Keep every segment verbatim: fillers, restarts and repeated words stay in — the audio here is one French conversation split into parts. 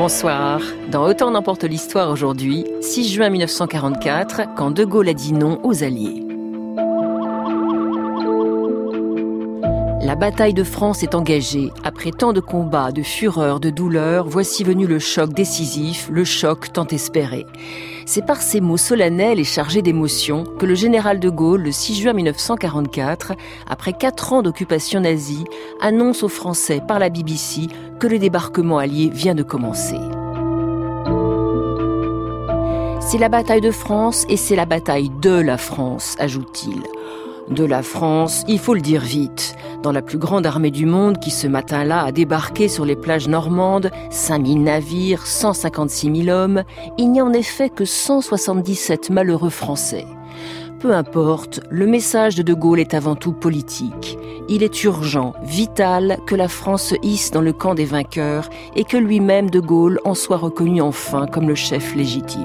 Bonsoir. Dans Autant n'emporte l'histoire aujourd'hui, six juin mille neuf cent quarante-quatre, quand De Gaulle a dit non aux Alliés. La bataille de France est engagée. Après tant de combats, de fureur, de douleur, voici venu le choc décisif, le choc tant espéré. C'est par ces mots solennels et chargés d'émotion que le général de Gaulle, le six juin mille neuf cent quarante-quatre, après quatre ans d'occupation nazie, annonce aux Français par la B B C que le débarquement allié vient de commencer. C'est la bataille de France et c'est la bataille de la France, ajoute-t-il. De la France, il faut le dire vite. Dans la plus grande armée du monde qui ce matin-là a débarqué sur les plages normandes, cinq mille navires, cent cinquante-six mille hommes, il n'y a en effet que cent soixante-dix-sept malheureux Français. Peu importe, le message de De Gaulle est avant tout politique. Il est urgent, vital, que la France se hisse dans le camp des vainqueurs et que lui-même, De Gaulle, en soit reconnu enfin comme le chef légitime.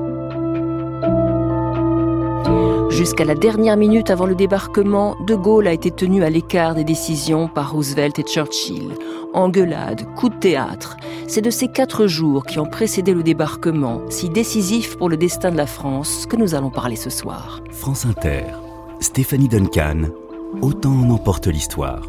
Jusqu'à la dernière minute avant le débarquement, De Gaulle a été tenu à l'écart des décisions par Roosevelt et Churchill. Engueulades, coups de théâtre. C'est de ces quatre jours qui ont précédé le débarquement, si décisif pour le destin de la France, que nous allons parler ce soir. France Inter, Stéphanie Duncan, Autant en emporte l'histoire.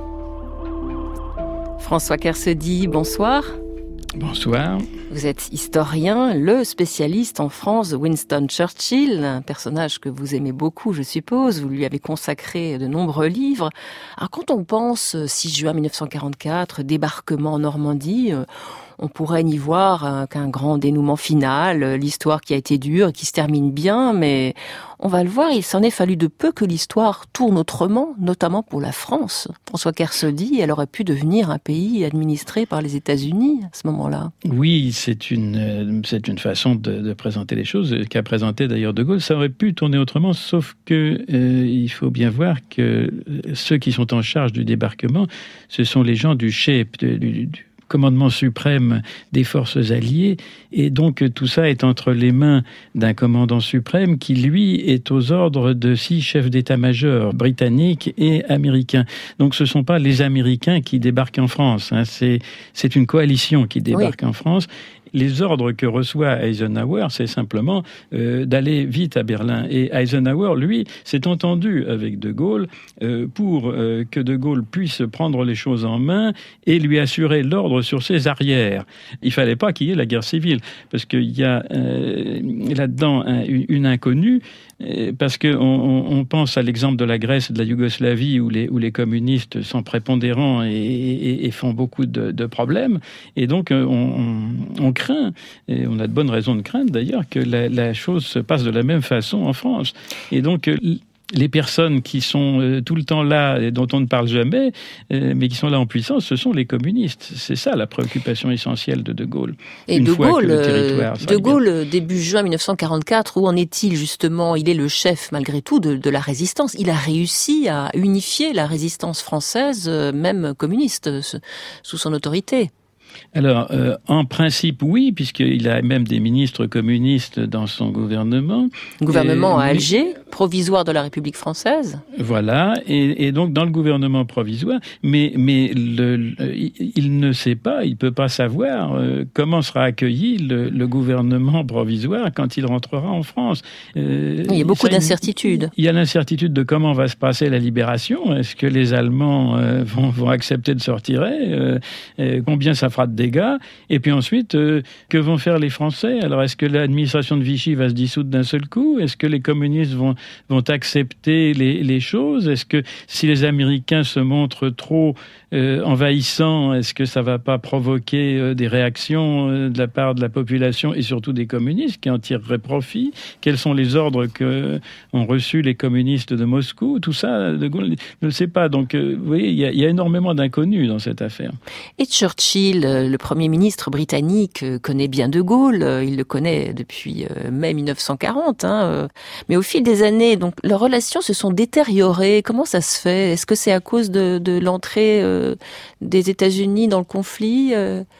François Kersaudy, bonsoir. Bonsoir. Vous êtes historien, le spécialiste en France de Winston Churchill, un personnage que vous aimez beaucoup, je suppose. Vous lui avez consacré de nombreux livres. Alors, quand on pense six juin mille neuf cent quarante-quatre, débarquement en Normandie, on pourrait n'y voir qu'un grand dénouement final, l'histoire qui a été dure, qui se termine bien, mais on va le voir, il s'en est fallu de peu que l'histoire tourne autrement, notamment pour la France. François Kersaudy, elle aurait pu devenir un pays administré par les États-Unis à ce moment-là. Oui, c'est une, c'est une façon de, de présenter les choses, qu'a présenté d'ailleurs De Gaulle. Ça aurait pu tourner autrement, sauf que euh, il faut bien voir que ceux qui sont en charge du débarquement, ce sont les gens du chef, du, du commandement suprême des forces alliées, et donc tout ça est entre les mains d'un commandant suprême qui, lui, est aux ordres de six chefs d'état-major britanniques et américains. Donc ce ne sont pas les Américains qui débarquent en France, hein. c'est, c'est une coalition qui débarque oui. en France. Les ordres que reçoit Eisenhower, c'est simplement euh, d'aller vite à Berlin. Et Eisenhower, lui, s'est entendu avec De Gaulle euh, pour euh, que De Gaulle puisse prendre les choses en main et lui assurer l'ordre sur ses arrières. Il ne fallait pas qu'il y ait la guerre civile, parce qu'il y a euh, là-dedans un, une inconnue, euh, parce qu'on on, on pense à l'exemple de la Grèce et de la Yougoslavie, où les, où les communistes sont prépondérants et, et, et font beaucoup de, de problèmes. Et donc, on, on, on craint, et on a de bonnes raisons de craindre d'ailleurs, que la, la chose se passe de la même façon en France. Et donc, les personnes qui sont euh, tout le temps là et dont on ne parle jamais, euh, mais qui sont là en puissance, ce sont les communistes. C'est ça la préoccupation essentielle de De Gaulle. Et Une De fois Gaulle, que le territoire De Gaulle, début juin mille neuf cent quarante-quatre, où en est-il justement ? Il est le chef malgré tout de, de la résistance. Il a réussi à unifier la résistance française, même communiste, sous son autorité. Alors, euh, en principe, oui, puisqu'il a même des ministres communistes dans son gouvernement. Gouvernement et, à Alger, provisoire de la République française. Voilà, et, et donc dans le gouvernement provisoire, mais, mais le, le, il ne sait pas, il ne peut pas savoir euh, comment sera accueilli le, le gouvernement provisoire quand il rentrera en France. Euh, il y a beaucoup ça, d'incertitudes. Il y a l'incertitude de comment va se passer la libération. Est-ce que les Allemands euh, vont, vont accepter de sortir euh, euh, Combien ça fera de dégâts, et puis ensuite, euh, que vont faire les Français ? Alors, est-ce que l'administration de Vichy va se dissoudre d'un seul coup ? Est-ce que les communistes vont, vont accepter les, les choses ? Est-ce que si les Américains se montrent trop euh, envahissants, est-ce que ça ne va pas provoquer euh, des réactions euh, de la part de la population et surtout des communistes qui en tireraient profit ? Quels sont les ordres qu'ont reçus les communistes de Moscou ? Tout ça, De Gaulle ne le sait pas. Donc, euh, vous voyez, il y, y a énormément d'inconnus dans cette affaire. Et Churchill, le Premier ministre britannique, connaît bien De Gaulle, il le connaît depuis mai mille neuf cent quarante, hein. Mais au fil des années, donc, leurs relations se sont détériorées. Comment ça se fait ? Est-ce que c'est à cause de, de l'entrée euh, des États-Unis dans le conflit ? euh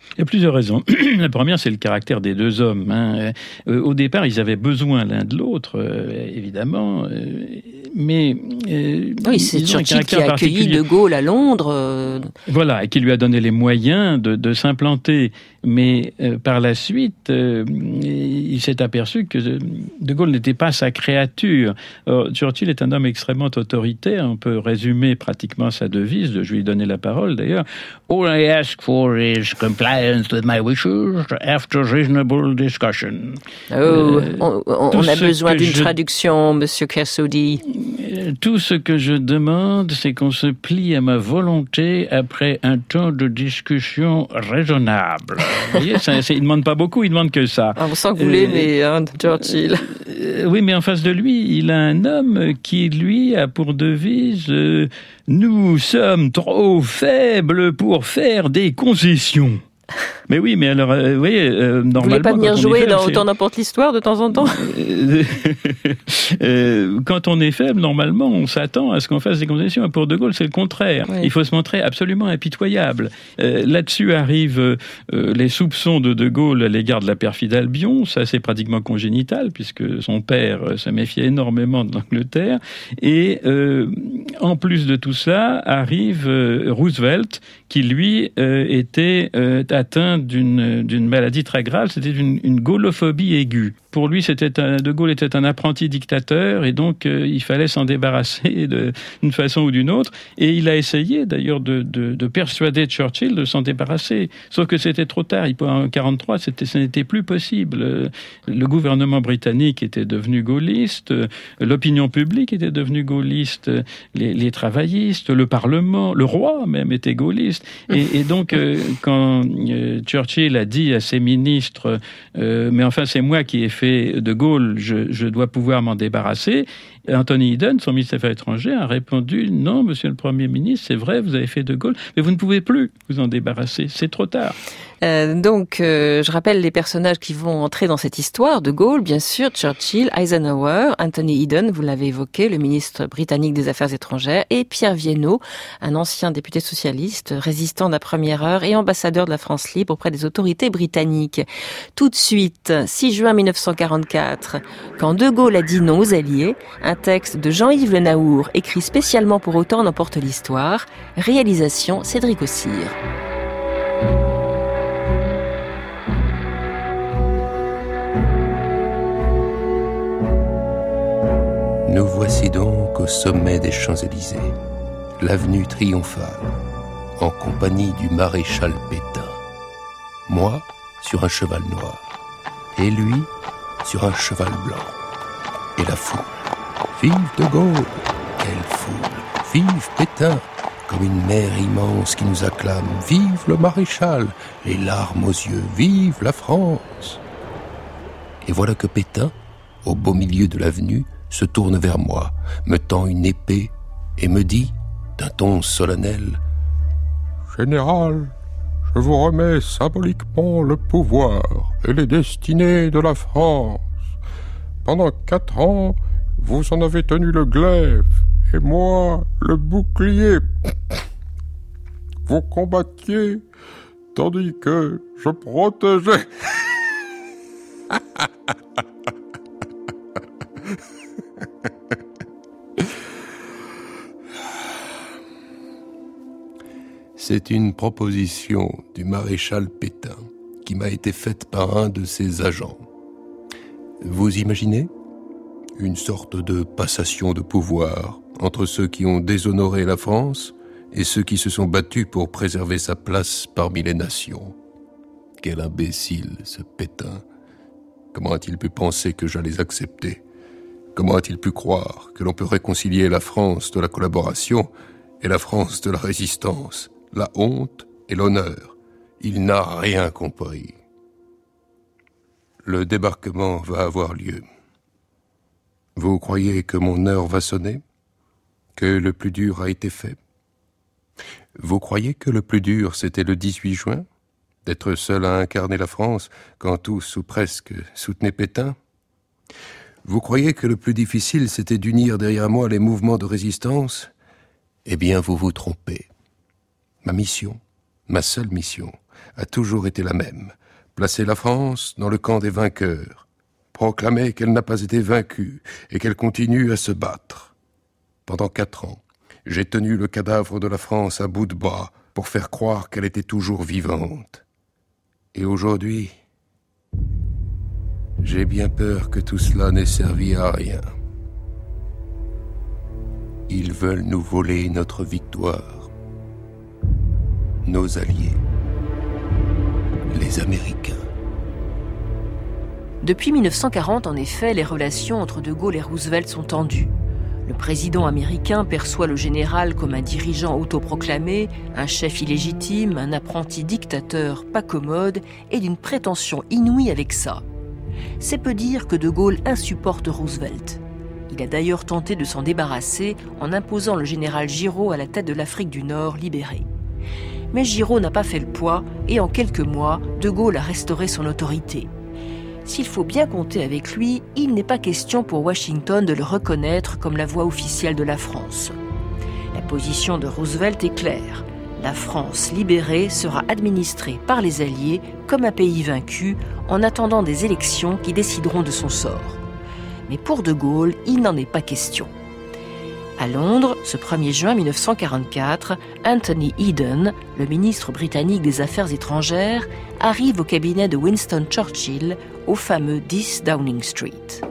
Il y a plusieurs raisons. La première, c'est le caractère des deux hommes. Hein. Euh, au départ, ils avaient besoin l'un de l'autre, euh, évidemment, euh, mais euh, oui, c'est Churchill qui a accueilli De Gaulle à Londres. Euh... Voilà, et qui lui a donné les moyens de, de s'implanter. Mais euh, par la suite, euh, il s'est aperçu que De Gaulle n'était pas sa créature. Alors, Churchill est un homme extrêmement autoritaire. On peut résumer pratiquement sa devise. Je vais lui donner la parole, d'ailleurs. All I ask for is compliance with my wishes after reasonable discussion. Oh, euh, on, on, on a besoin d'une je... traduction, Monsieur Kersaudi. Tout ce que je demande, c'est qu'on se plie à ma volonté après un temps de discussion raisonnable. Vous voyez, ça, il ne demande pas beaucoup, il ne demande que ça. Ah, on sent que vous euh, l'aimez, hein, Churchill. Euh, oui, mais en face de lui, il a un homme qui, lui, a pour devise euh, « Nous sommes trop faibles pour faire des concessions ». Mais oui, mais alors, euh, vous voyez, euh, normalement... Vous voulez pas venir jouer faible, dans Autant n'importe l'histoire de temps en temps euh, Quand on est faible, normalement, on s'attend à ce qu'on fasse des concessions. Pour De Gaulle, c'est le contraire. Oui. Il faut se montrer absolument impitoyable. Euh, là-dessus arrivent euh, les soupçons de De Gaulle à l'égard de la perfide Albion. Ça, c'est pratiquement congénital, puisque son père se méfiait énormément de l'Angleterre. Et euh, en plus de tout ça, arrive euh, Roosevelt, qui, lui, euh, était euh, atteint d'une, d'une maladie très grave, c'était une, une gaullophobie aiguë. Pour lui, c'était un, De Gaulle était un apprenti dictateur et donc euh, il fallait s'en débarrasser de, d'une façon ou d'une autre. Et il a essayé d'ailleurs de, de, de persuader Churchill de s'en débarrasser. Sauf que c'était trop tard. En mille neuf cent quarante-trois, c'était, ce n'était plus possible. Le gouvernement britannique était devenu gaulliste, l'opinion publique était devenue gaulliste, les, les travaillistes, le Parlement, le roi même était gaulliste. Et, et donc, euh, quand euh, Churchill a dit à ses ministres euh, « Mais enfin, c'est moi qui ai fait De Gaulle, je, je dois pouvoir m'en débarrasser », Anthony Eden, son ministre des Affaires étrangères, a répondu « Non, monsieur le Premier ministre, c'est vrai, vous avez fait De Gaulle, mais vous ne pouvez plus vous en débarrasser, c'est trop tard. » Euh, donc, euh, je rappelle les personnages qui vont entrer dans cette histoire. De Gaulle, bien sûr, Churchill, Eisenhower, Anthony Eden, vous l'avez évoqué, le ministre britannique des Affaires étrangères, et Pierre Viénot, un ancien député socialiste, résistant de la première heure et ambassadeur de la France libre auprès des autorités britanniques. Tout de suite, six juin mille neuf cent quarante-quatre, quand De Gaulle a dit non aux Alliés, un texte de Jean-Yves Le Naour, écrit spécialement pour Autant n'emporte l'histoire, réalisation Cédric Ossire. Nous voici donc au sommet des Champs-Élysées, l'avenue triomphale, en compagnie du maréchal Pétain. Moi, sur un cheval noir, et lui, sur un cheval blanc. Et la foule. Vive De Gaulle! Quelle foule! Vive Pétain! Comme une mer immense qui nous acclame. Vive le maréchal! Les larmes aux yeux. Vive la France! Et voilà que Pétain, au beau milieu de l'avenue, se tourne vers moi, me tend une épée et me dit, d'un ton solennel, « Général, je vous remets symboliquement le pouvoir et les destinées de la France. Pendant quatre ans, vous en avez tenu le glaive et moi le bouclier. Vous combattiez tandis que je protégeais. » C'est une proposition du maréchal Pétain qui m'a été faite par un de ses agents. Vous imaginez ? Une sorte de passation de pouvoir entre ceux qui ont déshonoré la France et ceux qui se sont battus pour préserver sa place parmi les nations. Quel imbécile, ce Pétain. Comment a-t-il pu penser que j'allais accepter ? Comment a-t-il pu croire que l'on peut réconcilier la France de la collaboration et la France de la résistance ? La honte et l'honneur. Il n'a rien compris. Le débarquement va avoir lieu. Vous croyez que mon heure va sonner ? Que le plus dur a été fait ? Vous croyez que le plus dur, c'était le dix-huit juin ? D'être seul à incarner la France, quand tous ou presque soutenaient Pétain ? Vous croyez que le plus difficile, c'était d'unir derrière moi les mouvements de résistance ? Eh bien, vous vous trompez. Ma mission, ma seule mission, a toujours été la même. Placer la France dans le camp des vainqueurs. Proclamer qu'elle n'a pas été vaincue et qu'elle continue à se battre. Pendant quatre ans, j'ai tenu le cadavre de la France à bout de bras pour faire croire qu'elle était toujours vivante. Et aujourd'hui, j'ai bien peur que tout cela n'ait servi à rien. Ils veulent nous voler notre victoire. Nos alliés. Les Américains. Depuis mille neuf cent quarante, en effet, les relations entre De Gaulle et Roosevelt sont tendues. Le président américain perçoit le général comme un dirigeant autoproclamé, un chef illégitime, un apprenti dictateur pas commode et d'une prétention inouïe avec ça. C'est peu dire que De Gaulle insupporte Roosevelt. Il a d'ailleurs tenté de s'en débarrasser en imposant le général Giraud à la tête de l'Afrique du Nord libérée. Mais Giraud n'a pas fait le poids et en quelques mois, De Gaulle a restauré son autorité. S'il faut bien compter avec lui, il n'est pas question pour Washington de le reconnaître comme la voix officielle de la France. La position de Roosevelt est claire. La France libérée sera administrée par les Alliés comme un pays vaincu en attendant des élections qui décideront de son sort. Mais pour De Gaulle, il n'en est pas question. À Londres, ce premier juin mille neuf cent quarante-quatre, Anthony Eden, le ministre britannique des Affaires étrangères, arrive au cabinet de Winston Churchill, au fameux dix Downing Street.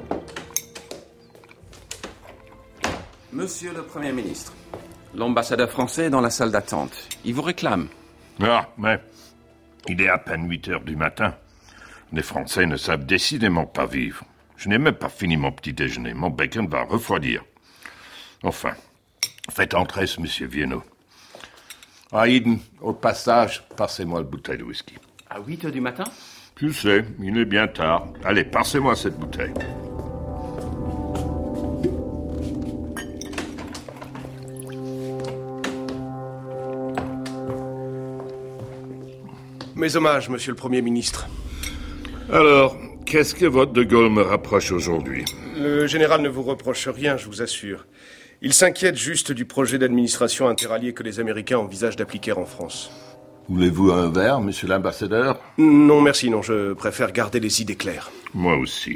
Monsieur le Premier ministre, l'ambassadeur français est dans la salle d'attente. Il vous réclame. Ah, mais il est à peine huit heures du matin. Les Français ne savent décidément pas vivre. Je n'ai même pas fini mon petit déjeuner. Mon bacon va refroidir. Enfin, faites entrer ce monsieur Vienno. Ah, Eden, au passage, passez-moi la bouteille de whisky. À huit heures du matin? Je sais, il est bien tard. Allez, passez-moi cette bouteille. Mes hommages, monsieur le Premier ministre. Alors, qu'est-ce que votre De Gaulle me rapproche aujourd'hui? Le général ne vous reproche rien, je vous assure. Il s'inquiète juste du projet d'administration interallié que les Américains envisagent d'appliquer en France. Voulez-vous un verre, monsieur l'ambassadeur? Non, merci, non, je préfère garder les idées claires. Moi aussi.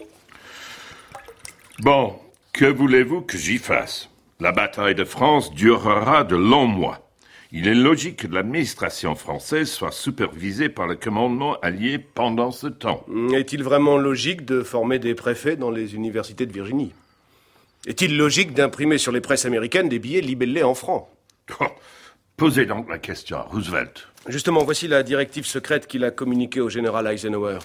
Bon, que voulez-vous que j'y fasse? La bataille de France durera de longs mois. Il est logique que l'administration française soit supervisée par le commandement allié pendant ce temps. Est-il vraiment logique de former des préfets dans les universités de Virginie? Est-il logique d'imprimer sur les presses américaines des billets libellés en francs? Oh, posez donc la question à Roosevelt. Justement, voici la directive secrète qu'il a communiquée au général Eisenhower.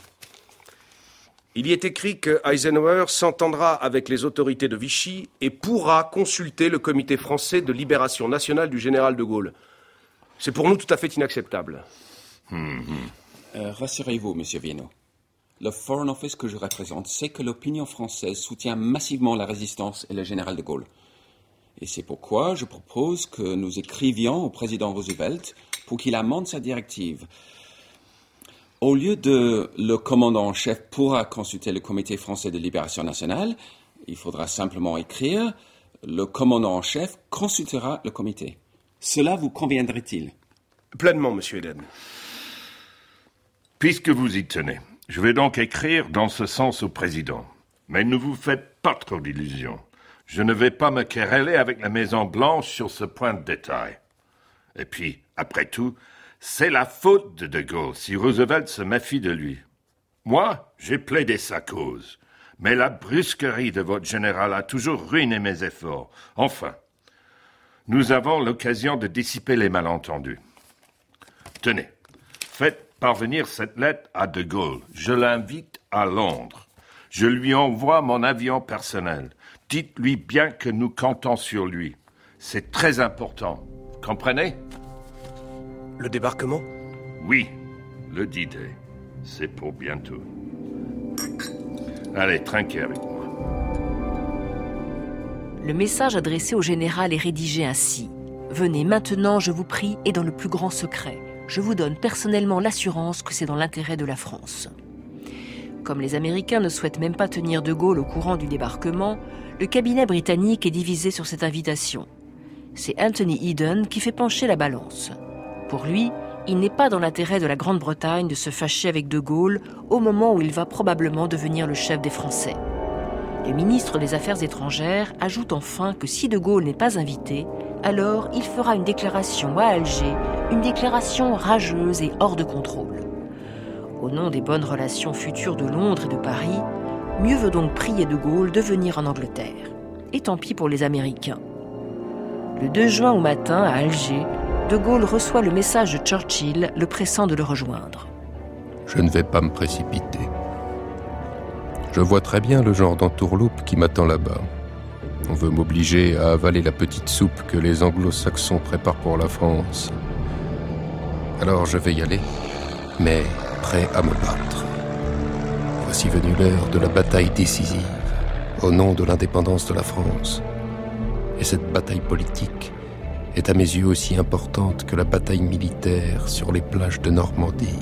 Il y est écrit que Eisenhower s'entendra avec les autorités de Vichy et pourra consulter le comité français de libération nationale du général de Gaulle. C'est pour nous tout à fait inacceptable. Mmh. Euh, rassurez-vous, monsieur Vienno. Le Foreign Office que je représente sait que l'opinion française soutient massivement la résistance et le général de Gaulle. Et c'est pourquoi je propose que nous écrivions au président Roosevelt pour qu'il amende sa directive. Au lieu de « le commandant en chef pourra consulter le comité français de libération nationale », il faudra simplement écrire « le commandant en chef consultera le comité ». Cela vous conviendrait-il? Pleinement, monsieur Eden. Puisque vous y tenez, je vais donc écrire dans ce sens au président. Mais ne vous faites pas trop d'illusions. Je ne vais pas me quereller avec la Maison-Blanche sur ce point de détail. Et puis, après tout, c'est la faute de De Gaulle si Roosevelt se méfie de lui. Moi, j'ai plaidé sa cause. Mais la brusquerie de votre général a toujours ruiné mes efforts. Enfin, nous avons l'occasion de dissiper les malentendus. Tenez, faites parvenir cette lettre à De Gaulle. Je l'invite à Londres. Je lui envoie mon avion personnel. Dites-lui bien que nous comptons sur lui. C'est très important. Comprenez? Le débarquement? Oui, le D-Day. C'est pour bientôt. Allez, trinquez avec moi. Le message adressé au général est rédigé ainsi. « Venez maintenant, je vous prie, et dans le plus grand secret. Je vous donne personnellement l'assurance que c'est dans l'intérêt de la France. » Comme les Américains ne souhaitent même pas tenir De Gaulle au courant du débarquement, le cabinet britannique est divisé sur cette invitation. C'est Anthony Eden qui fait pencher la balance. Pour lui, il n'est pas dans l'intérêt de la Grande-Bretagne de se fâcher avec De Gaulle au moment où il va probablement devenir le chef des Français. Le ministre des Affaires étrangères ajoute enfin que si De Gaulle n'est pas invité, alors il fera une déclaration à Alger, une déclaration rageuse et hors de contrôle. Au nom des bonnes relations futures de Londres et de Paris, mieux vaut donc prier De Gaulle de venir en Angleterre. Et tant pis pour les Américains. Le deux juin au matin, à Alger, De Gaulle reçoit le message de Churchill le pressant de le rejoindre. Je ne vais pas me précipiter. Je vois très bien le genre d'entourloupe qui m'attend là-bas. On veut m'obliger à avaler la petite soupe que les anglo-saxons préparent pour la France. Alors je vais y aller, mais prêt à me battre. Voici venue l'heure de la bataille décisive, au nom de l'indépendance de la France. Et cette bataille politique est à mes yeux aussi importante que la bataille militaire sur les plages de Normandie.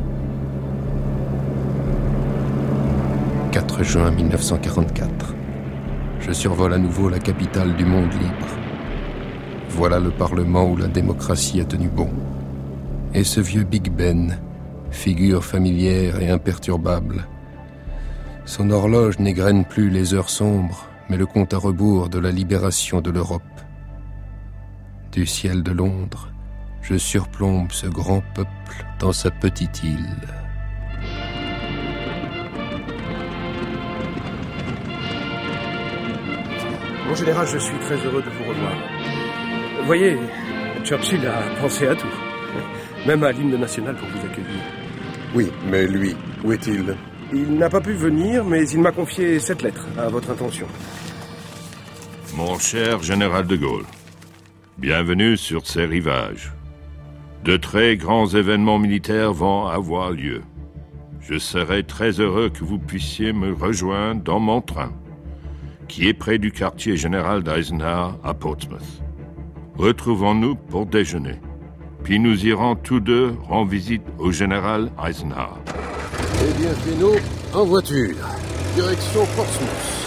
quatre juin mille neuf cent quarante-quatre. Je survole à nouveau la capitale du monde libre. Voilà le Parlement où la démocratie a tenu bon. Et ce vieux Big Ben, figure familière et imperturbable. Son horloge n'égrène plus les heures sombres, mais le compte à rebours de la libération de l'Europe. Du ciel de Londres, je surplombe ce grand peuple dans sa petite île. Mon général, je suis très heureux de vous revoir. Vous voyez, Churchill a pensé à tout. Même à l'hymne national pour vous accueillir. Oui, mais lui, où est-il ? Il n'a pas pu venir, mais il m'a confié cette lettre à votre intention. Mon cher général de Gaulle, bienvenue sur ces rivages. De très grands événements militaires vont avoir lieu. Je serai très heureux que vous puissiez me rejoindre dans mon train, qui est près du quartier général d'Eisenhower à Portsmouth. Retrouvons-nous pour déjeuner, puis nous irons tous deux rendre visite au général Eisenhower. Eh bien, Fino, en voiture, direction Portsmouth.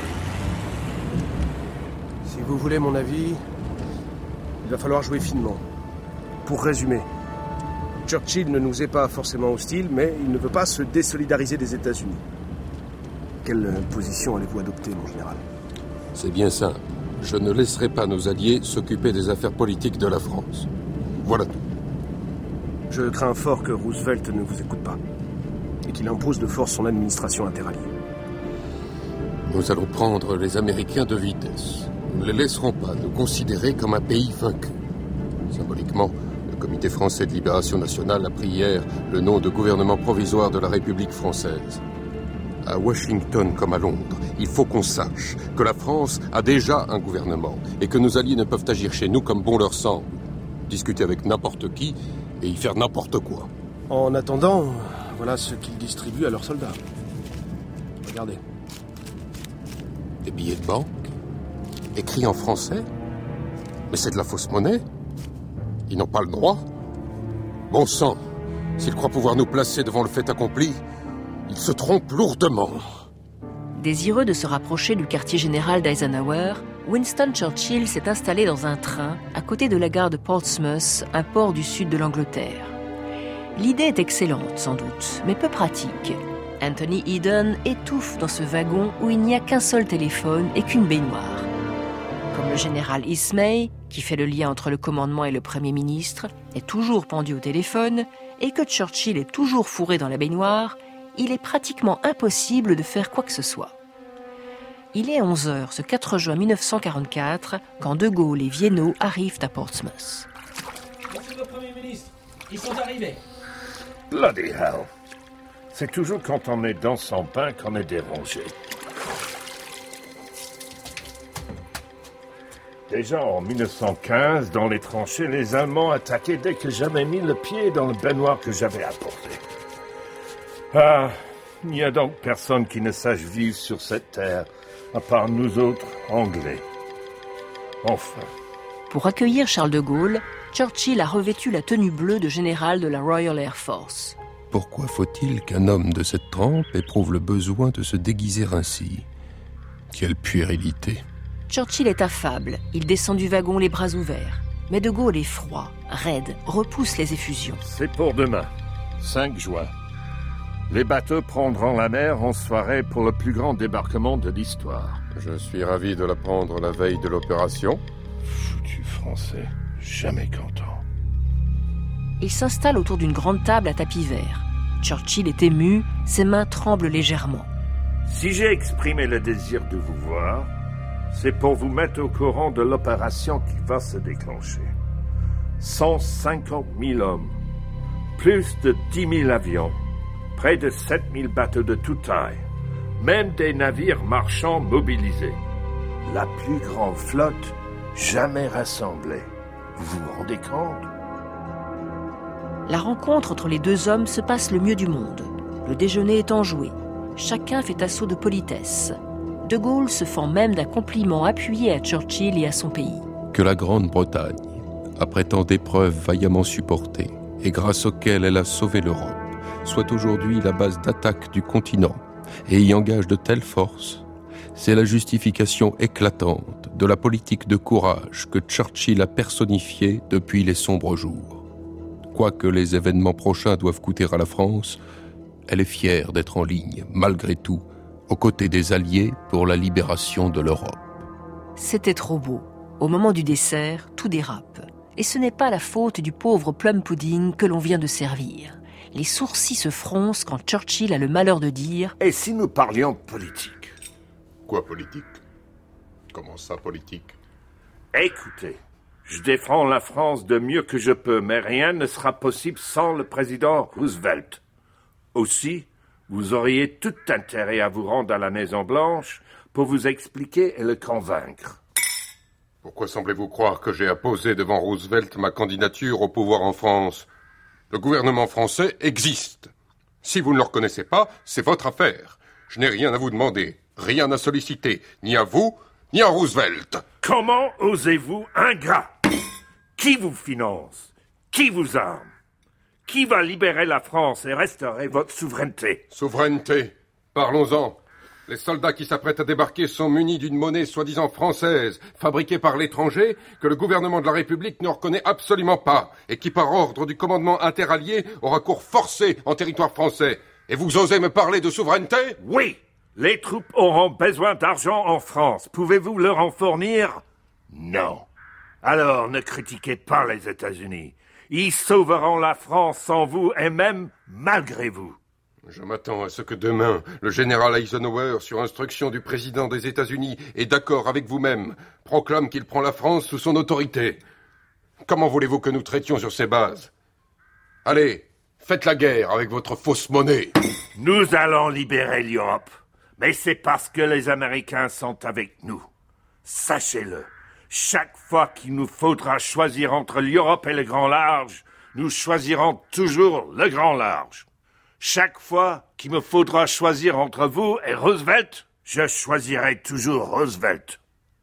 Si vous voulez mon avis, il va falloir jouer finement. Pour résumer, Churchill ne nous est pas forcément hostile, mais il ne veut pas se désolidariser des États-Unis. Quelle position allez-vous adopter, mon général ? C'est bien simple. Je ne laisserai pas nos alliés s'occuper des affaires politiques de la France. Voilà tout. Je crains fort que Roosevelt ne vous écoute pas et qu'il impose de force son administration interalliée. Nous allons prendre les Américains de vitesse. Nous ne les laisserons pas nous considérer comme un pays vaincu. Symboliquement, le Comité français de libération nationale a pris hier le nom de gouvernement provisoire de la République française. À Washington comme à Londres, il faut qu'on sache que la France a déjà un gouvernement et que nos alliés ne peuvent agir chez nous comme bon leur semble. Discuter avec n'importe qui et y faire n'importe quoi. En attendant, voilà ce qu'ils distribuent à leurs soldats. Regardez. Des billets de banque, écrits en français. Mais c'est de la fausse monnaie. Ils n'ont pas le droit. Bon sang, s'ils croient pouvoir nous placer devant le fait accompli, ils se trompent lourdement. Désireux de se rapprocher du quartier général d'Eisenhower, Winston Churchill s'est installé dans un train à côté de la gare de Portsmouth, un port du sud de l'Angleterre. L'idée est excellente, sans doute, mais peu pratique. Anthony Eden étouffe dans ce wagon où il n'y a qu'un seul téléphone et qu'une baignoire. Comme le général Ismay, qui fait le lien entre le commandement et le Premier ministre, est toujours pendu au téléphone, et que Churchill est toujours fourré dans la baignoire, il est pratiquement impossible de faire quoi que ce soit. Il est onze heures, ce quatre juin mille neuf cent quarante-quatre, quand De Gaulle et Vienno arrivent à Portsmouth. Monsieur le Premier ministre, ils sont arrivés. Bloody hell. C'est toujours quand on est dans son pain qu'on est dérangé. Déjà en mille neuf cent quinze, dans les tranchées, les Allemands attaquaient dès que j'avais mis le pied dans le baignoire que j'avais apporté. Ah, il n'y a donc personne qui ne sache vivre sur cette terre, à part nous autres, Anglais. Enfin. Pour accueillir Charles de Gaulle, Churchill a revêtu la tenue bleue de général de la Royal Air Force. Pourquoi faut-il qu'un homme de cette trempe éprouve le besoin de se déguiser ainsi ? Quelle puérilité ! Churchill est affable. Il descend du wagon les bras ouverts. Mais De Gaulle est froid, raide, repousse les effusions. C'est pour demain, cinq juin. Les bateaux prendront la mer en soirée pour le plus grand débarquement de l'histoire. Je suis ravi de l'apprendre la veille de l'opération. Foutu français, jamais content. Il s'installe autour d'une grande table à tapis vert. Churchill est ému, ses mains tremblent légèrement. Si j'ai exprimé le désir de vous voir, c'est pour vous mettre au courant de l'opération qui va se déclencher. cent cinquante mille hommes, plus de dix mille avions, près de sept mille bateaux de toute taille, même des navires marchands mobilisés. La plus grande flotte jamais rassemblée. Vous vous rendez compte? La rencontre entre les deux hommes se passe le mieux du monde. Le déjeuner est enjoué. Chacun fait assaut de politesse. De Gaulle se fend même d'un compliment appuyé à Churchill et à son pays. Que la Grande-Bretagne, après tant d'épreuves vaillamment supportées, et grâce auxquelles elle a sauvé l'Europe, soit aujourd'hui la base d'attaque du continent et y engage de telles forces, c'est la justification éclatante de la politique de courage que Churchill a personnifiée depuis les sombres jours. Quoique les événements prochains doivent coûter à la France, elle est fière d'être en ligne, malgré tout, aux côtés des Alliés pour la libération de l'Europe. C'était trop beau. Au moment du dessert, tout dérape. Et ce n'est pas la faute du pauvre plum pudding que l'on vient de servir. Les sourcils se froncent quand Churchill a le malheur de dire « Et si nous parlions politique ?» Quoi politique? Comment ça politique? Écoutez, je défends la France de mieux que je peux, mais rien ne sera possible sans le président Roosevelt. Aussi, vous auriez tout intérêt à vous rendre à la Maison-Blanche pour vous expliquer et le convaincre. Pourquoi semblez-vous croire que j'ai apposé devant Roosevelt ma candidature au pouvoir en France? Le gouvernement français existe. Si vous ne le reconnaissez pas, c'est votre affaire. Je n'ai rien à vous demander, rien à solliciter, ni à vous, ni à Roosevelt. Comment osez-vous, ingrat? Qui vous finance? Qui vous arme? Qui va libérer la France et restaurer votre souveraineté? Souveraineté? Parlons-en. Les soldats qui s'apprêtent à débarquer sont munis d'une monnaie soi-disant française, fabriquée par l'étranger, que le gouvernement de la République ne reconnaît absolument pas, et qui, par ordre du commandement interallié, aura cours forcé en territoire français. Et vous osez me parler de souveraineté? Oui! Les troupes auront besoin d'argent en France. Pouvez-vous leur en fournir? Non. Alors ne critiquez pas les États-Unis. Ils sauveront la France sans vous et même malgré vous. Je m'attends à ce que demain, le général Eisenhower, sur instruction du président des États-Unis et d'accord avec vous-même, proclame qu'il prend la France sous son autorité. Comment voulez-vous que nous traitions sur ces bases? Allez, faites la guerre avec votre fausse monnaie. Nous allons libérer l'Europe. Mais c'est parce que les Américains sont avec nous. Sachez-le. Chaque fois qu'il nous faudra choisir entre l'Europe et le grand large, nous choisirons toujours le grand large. Chaque fois qu'il me faudra choisir entre vous et Roosevelt, je choisirai toujours Roosevelt.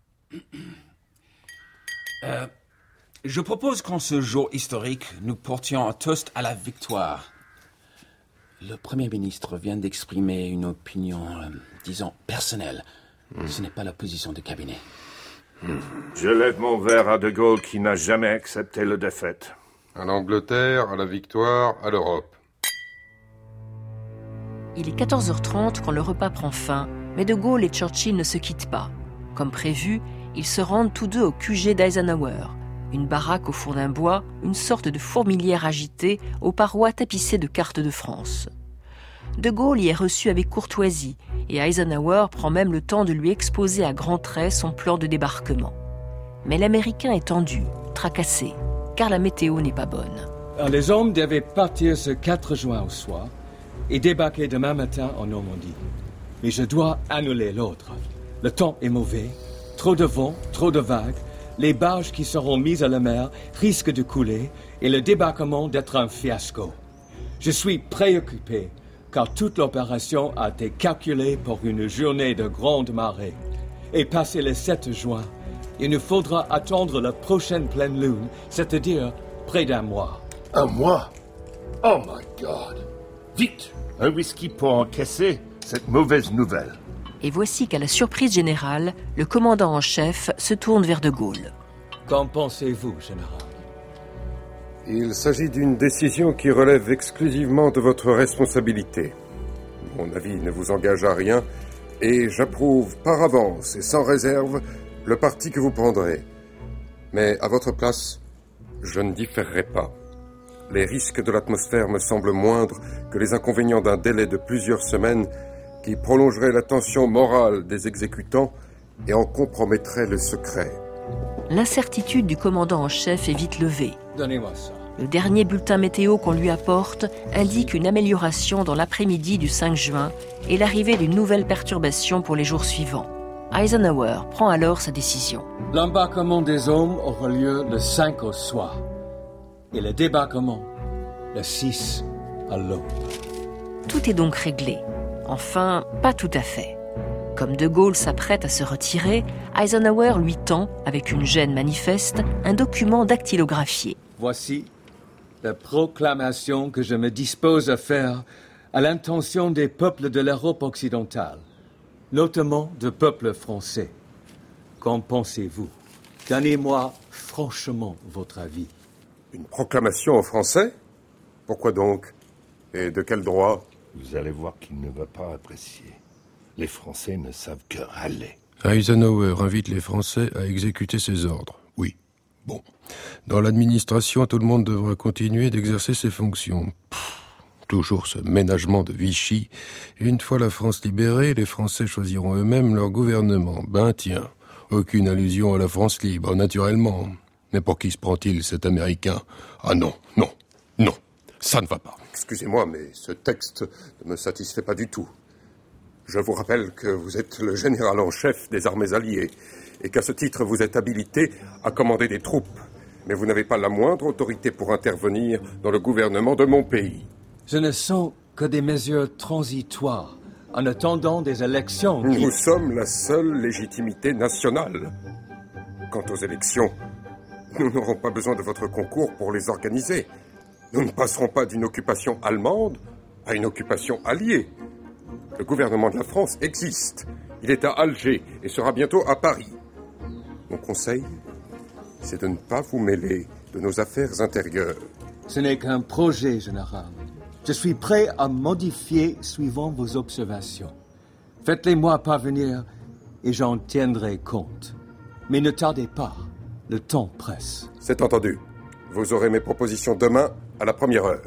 Euh, je propose qu'en ce jour historique, nous portions un toast à la victoire. Le Premier ministre vient d'exprimer une opinion, euh, disons, personnelle. Mmh. Ce n'est pas la position du cabinet. Mmh. Je lève mon verre à De Gaulle qui n'a jamais accepté la défaite. À l'Angleterre, à la victoire, à l'Europe. Il est quatorze heures trente quand le repas prend fin, mais De Gaulle et Churchill ne se quittent pas. Comme prévu, ils se rendent tous deux au Q G d'Eisenhower, une baraque au fond d'un bois, une sorte de fourmilière agitée aux parois tapissées de cartes de France. De Gaulle y est reçu avec courtoisie et Eisenhower prend même le temps de lui exposer à grands traits son plan de débarquement. Mais l'Américain est tendu, tracassé, car la météo n'est pas bonne. Les hommes devaient partir ce quatre juin au soir et débarquer demain matin en Normandie. Mais je dois annuler l'ordre. Le temps est mauvais, trop de vent, trop de vagues, les barges qui seront mises à la mer risquent de couler et le débarquement d'être un fiasco. Je suis préoccupé car toute l'opération a été calculée pour une journée de grande marée. Et passé le sept juin, il nous faudra attendre la prochaine pleine lune, c'est-à-dire près d'un mois. Un mois? Oh my God! Vite! Un whisky pour encaisser cette mauvaise nouvelle. Et voici qu'à la surprise générale, le commandant en chef se tourne vers De Gaulle. Qu'en pensez-vous, général? Il s'agit d'une décision qui relève exclusivement de votre responsabilité. Mon avis ne vous engage à rien, et j'approuve par avance et sans réserve le parti que vous prendrez. Mais à votre place, je ne différerai pas. Les risques de l'atmosphère me semblent moindres que les inconvénients d'un délai de plusieurs semaines qui prolongerait la tension morale des exécutants et en compromettrait le secret. L'incertitude du commandant en chef est vite levée. Donnez-moi ça. Le dernier bulletin météo qu'on lui apporte indique une amélioration dans l'après-midi du cinq juin et l'arrivée d'une nouvelle perturbation pour les jours suivants. Eisenhower prend alors sa décision. L'embarquement des hommes aura lieu le cinq au soir et le débarquement le six à l'aube. Tout est donc réglé. Enfin, pas tout à fait. Comme De Gaulle s'apprête à se retirer, Eisenhower lui tend, avec une gêne manifeste, un document dactylographié. Voici la proclamation que je me dispose à faire à l'intention des peuples de l'Europe occidentale, notamment du peuple français. Qu'en pensez-vous? Donnez-moi franchement votre avis. Une proclamation en français? Pourquoi donc? Et de quel droit? Vous allez voir qu'il ne va pas apprécier. Les Français ne savent que râler. Eisenhower invite les Français à exécuter ses ordres. Oui. Bon. Dans l'administration, tout le monde devra continuer d'exercer ses fonctions. Pff, toujours ce ménagement de Vichy. Une fois la France libérée, les Français choisiront eux-mêmes leur gouvernement. Ben tiens, aucune allusion à la France libre, naturellement. Mais pour qui se prend-il, cet Américain? Ah non, non, non, ça ne va pas. Excusez-moi, mais ce texte ne me satisfait pas du tout. Je vous rappelle que vous êtes le général en chef des armées alliées et qu'à ce titre, vous êtes habilité à commander des troupes. Mais vous n'avez pas la moindre autorité pour intervenir dans le gouvernement de mon pays. Ce ne sont que des mesures transitoires en attendant des élections. Qui... Nous sommes la seule légitimité nationale. Quant aux élections, nous n'aurons pas besoin de votre concours pour les organiser. Nous ne passerons pas d'une occupation allemande à une occupation alliée. Le gouvernement de la France existe. Il est à Alger et sera bientôt à Paris. Mon conseil, c'est de ne pas vous mêler de nos affaires intérieures. Ce n'est qu'un projet, général. Je suis prêt à modifier suivant vos observations. Faites-les-moi parvenir et j'en tiendrai compte. Mais ne tardez pas, le temps presse. C'est entendu. Vous aurez mes propositions demain à la première heure.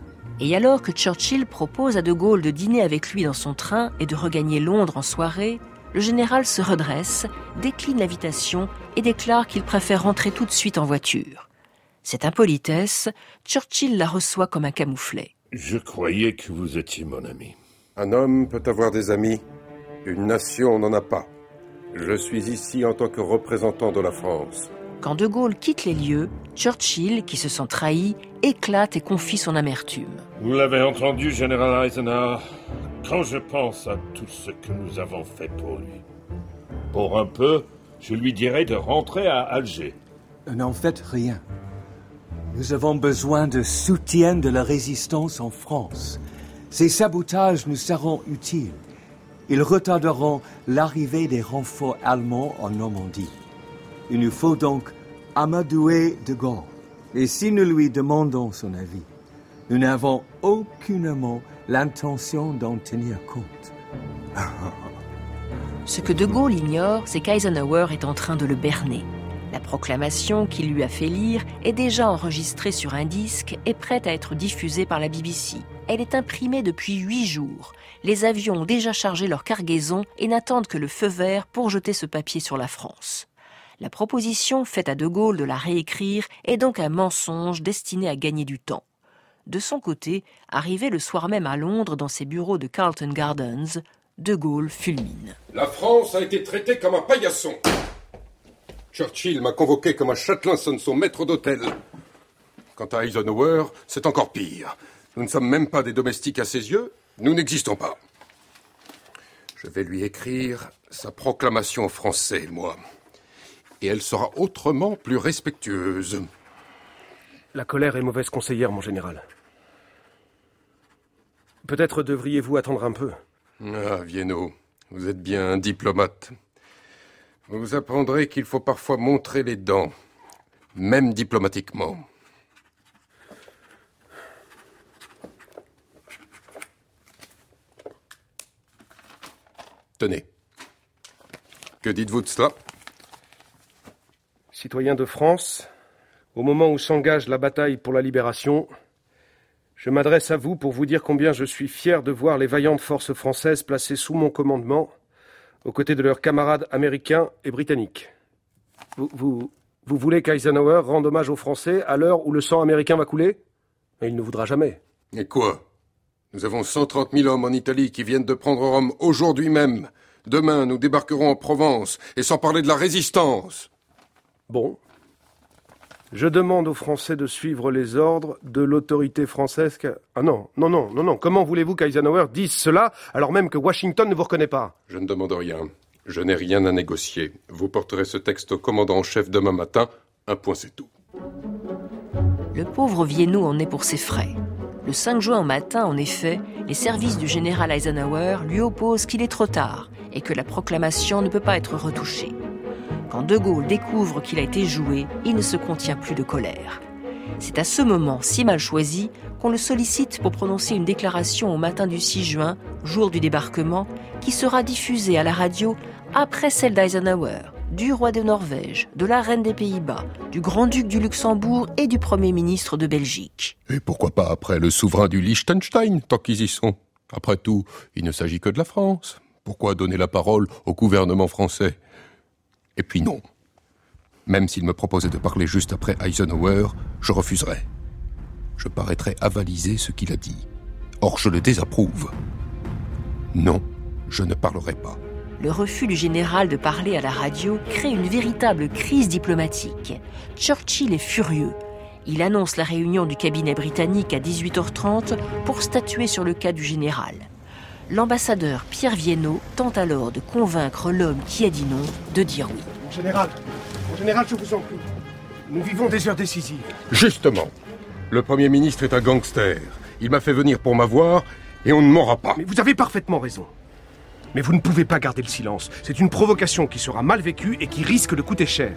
Et alors que Churchill propose à De Gaulle de dîner avec lui dans son train et de regagner Londres en soirée, le général se redresse, décline l'invitation et déclare qu'il préfère rentrer tout de suite en voiture. Cette impolitesse, Churchill la reçoit comme un camouflet. Je croyais que vous étiez mon ami. Un homme peut avoir des amis, une nation n'en a pas. Je suis ici en tant que représentant de la France. Quand De Gaulle quitte les lieux, Churchill, qui se sent trahi, éclate et confie son amertume. Vous l'avez entendu, général Eisenhower, quand je pense à tout ce que nous avons fait pour lui. Pour un peu, je lui dirais de rentrer à Alger. N'en faites rien. Nous avons besoin de soutien de la résistance en France. Ces sabotages nous seront utiles. Ils retarderont l'arrivée des renforts allemands en Normandie. Il nous faut donc amadouer De Gaulle. Et si nous lui demandons son avis, nous n'avons aucunement l'intention d'en tenir compte. Ce que De Gaulle ignore, c'est qu'Eisenhower est en train de le berner. La proclamation qu'il lui a fait lire est déjà enregistrée sur un disque et prête à être diffusée par la B B C. Elle est imprimée depuis huit jours. Les avions ont déjà chargé leur cargaison et n'attendent que le feu vert pour jeter ce papier sur la France. La proposition faite à De Gaulle de la réécrire est donc un mensonge destiné à gagner du temps. De son côté, arrivé le soir même à Londres dans ses bureaux de Carlton Gardens, De Gaulle fulmine. La France a été traitée comme un paillasson. Churchill m'a convoqué comme un châtelain sonne son maître d'hôtel. Quant à Eisenhower, c'est encore pire. Nous ne sommes même pas des domestiques à ses yeux, nous n'existons pas. Je vais lui écrire sa proclamation en français, moi. Et elle sera autrement plus respectueuse. La colère est mauvaise conseillère, mon général. Peut-être devriez-vous attendre un peu. Ah, Vienno, vous êtes bien un diplomate. Vous apprendrez qu'il faut parfois montrer les dents même diplomatiquement. Tenez. Que dites-vous de cela? Citoyens de France, au moment où s'engage la bataille pour la libération, je m'adresse à vous pour vous dire combien je suis fier de voir les vaillantes forces françaises placées sous mon commandement, aux côtés de leurs camarades américains et britanniques. Vous, vous, vous voulez qu'Eisenhower rende hommage aux Français à l'heure où le sang américain va couler? Mais il ne voudra jamais. Et quoi? Nous avons cent trente mille hommes en Italie qui viennent de prendre Rome aujourd'hui même. Demain, nous débarquerons en Provence, et sans parler de la résistance. Bon. Je demande aux Français de suivre les ordres de l'autorité française. Que... Ah non, non, non, non, non. Comment voulez-vous qu'Eisenhower dise cela, alors même que Washington ne vous reconnaît pas? Je ne demande rien. Je n'ai rien à négocier. Vous porterez ce texte au commandant en chef demain matin. Un point, c'est tout. Le pauvre Vienno en est pour ses frais. Le cinq juin au matin, en effet, les services du général Eisenhower lui opposent qu'il est trop tard et que la proclamation ne peut pas être retouchée. Quand De Gaulle découvre qu'il a été joué, il ne se contient plus de colère. C'est à ce moment si mal choisi qu'on le sollicite pour prononcer une déclaration au matin du six juin, jour du débarquement, qui sera diffusée à la radio après celle d'Eisenhower, du roi de Norvège, de la reine des Pays-Bas, du grand-duc du Luxembourg et du premier ministre de Belgique. Et pourquoi pas après le souverain du Liechtenstein, tant qu'ils y sont? Après tout, il ne s'agit que de la France. Pourquoi donner la parole au gouvernement français? Et puis non. Même s'il me proposait de parler juste après Eisenhower, je refuserais. Je paraîtrais avaliser ce qu'il a dit. Or, je le désapprouve. Non, je ne parlerai pas. Le refus du général de parler à la radio crée une véritable crise diplomatique. Churchill est furieux. Il annonce la réunion du cabinet britannique à dix-huit heures trente pour statuer sur le cas du général. L'ambassadeur Pierre Vienno tente alors de convaincre l'homme qui a dit non de dire oui. Mon général, mon général, je vous en prie. Nous vivons des heures décisives. Justement, le Premier ministre est un gangster. Il m'a fait venir pour m'avoir et on ne m'aura pas. Mais vous avez parfaitement raison. Mais vous ne pouvez pas garder le silence. C'est une provocation qui sera mal vécue et qui risque de coûter cher.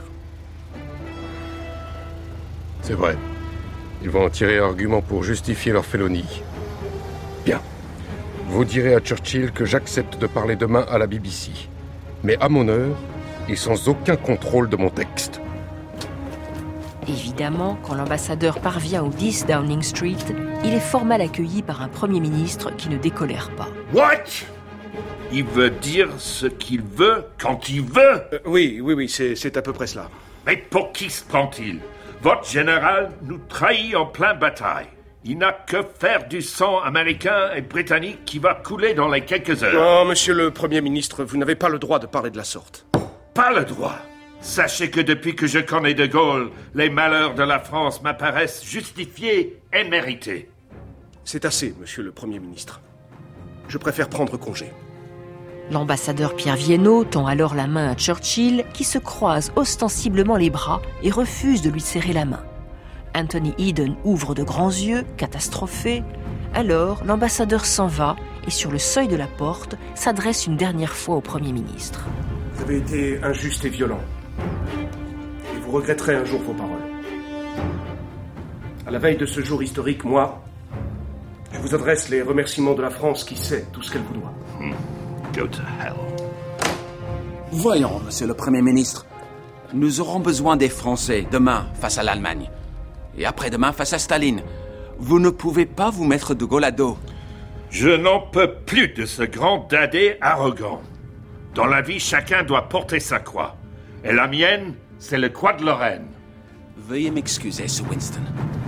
C'est vrai. Ils vont en tirer argument pour justifier leur félonie. Bien. Vous direz à Churchill que j'accepte de parler demain à la B B C. Mais à mon heure et sans aucun contrôle de mon texte. Évidemment, quand l'ambassadeur parvient au dix Downing Street, il est fort mal accueilli par un Premier ministre qui ne décolère pas. What? Il veut dire ce qu'il veut quand il veut? euh, Oui, oui, oui, c'est, c'est à peu près cela. Mais pour qui se prend-il? Votre général nous trahit en pleine bataille. Il n'a que faire du sang américain et britannique qui va couler dans les quelques heures. Non, monsieur le Premier ministre, vous n'avez pas le droit de parler de la sorte. Pas le droit? Sachez que depuis que je connais De Gaulle, les malheurs de la France m'apparaissent justifiés et mérités. C'est assez, monsieur le Premier ministre. Je préfère prendre congé. L'ambassadeur Pierre Vienno tend alors la main à Churchill, qui se croise ostensiblement les bras et refuse de lui serrer la main. Anthony Eden ouvre de grands yeux, catastrophé. Alors, l'ambassadeur s'en va et sur le seuil de la porte, s'adresse une dernière fois au Premier ministre. Vous avez été injuste et violent. Et vous regretterez un jour vos paroles. À la veille de ce jour historique, moi, je vous adresse les remerciements de la France qui sait tout ce qu'elle vous doit. Hmm. Go to hell. Voyons, monsieur le Premier ministre. Nous aurons besoin des Français demain face à l'Allemagne. Et après-demain face à Staline. Vous ne pouvez pas vous mettre de Gaulle à dos. Je n'en peux plus de ce grand dadais arrogant. Dans la vie, chacun doit porter sa croix. Et la mienne, c'est le croix de Lorraine. Veuillez m'excuser, Sir Winston.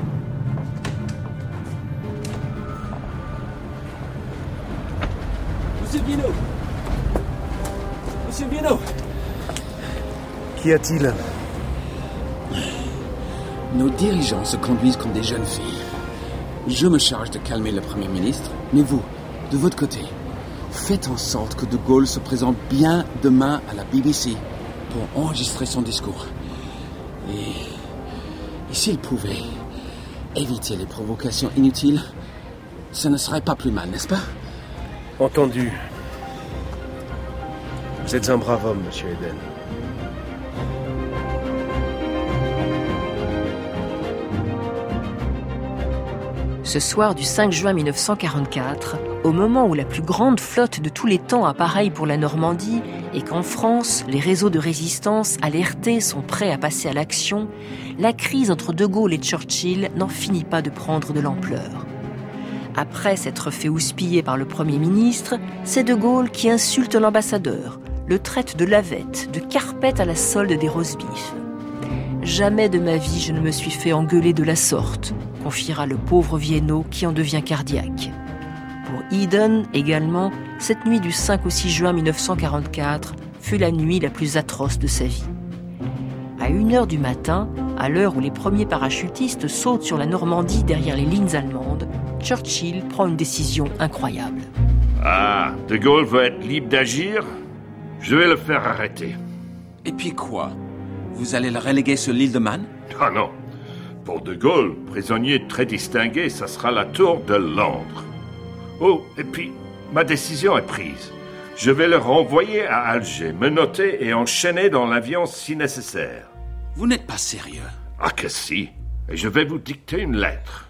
Monsieur Vienno! Monsieur Vienno! Qu'y a-t-il? Nos dirigeants se conduisent comme des jeunes filles. Je me charge de calmer le Premier ministre, mais vous, de votre côté, faites en sorte que De Gaulle se présente bien demain à la B B C pour enregistrer son discours. Et, et s'il pouvait éviter les provocations inutiles, ça ne serait pas plus mal, n'est-ce pas? Entendu. Vous êtes un brave homme, monsieur Eden. Ce soir du cinq juin mille neuf cent quarante-quatre, au moment où la plus grande flotte de tous les temps appareille pour la Normandie et qu'en France, les réseaux de résistance alertés sont prêts à passer à l'action, la crise entre De Gaulle et Churchill n'en finit pas de prendre de l'ampleur. Après s'être fait houspiller par le Premier ministre, c'est De Gaulle qui insulte l'ambassadeur, le traite de lavette, de carpette à la solde des roast-beef. « Jamais de ma vie je ne me suis fait engueuler de la sorte », confiera le pauvre Vienno qui en devient cardiaque. Pour Eden, également, cette nuit du cinq au six juin mille neuf cent quarante-quatre fut la nuit la plus atroce de sa vie. À une heure du matin, à l'heure où les premiers parachutistes sautent sur la Normandie derrière les lignes allemandes, Churchill prend une décision incroyable. Ah, De Gaulle veut être libre d'agir? Je vais le faire arrêter. Et puis quoi? Vous allez le reléguer sur l'île de Man? Ah non. Pour De Gaulle, prisonnier très distingué, ça sera la tour de Londres. Oh, et puis, ma décision est prise. Je vais le renvoyer à Alger, menotter et enchaîner dans l'avion si nécessaire. Vous n'êtes pas sérieux? Ah que si. Et je vais vous dicter une lettre.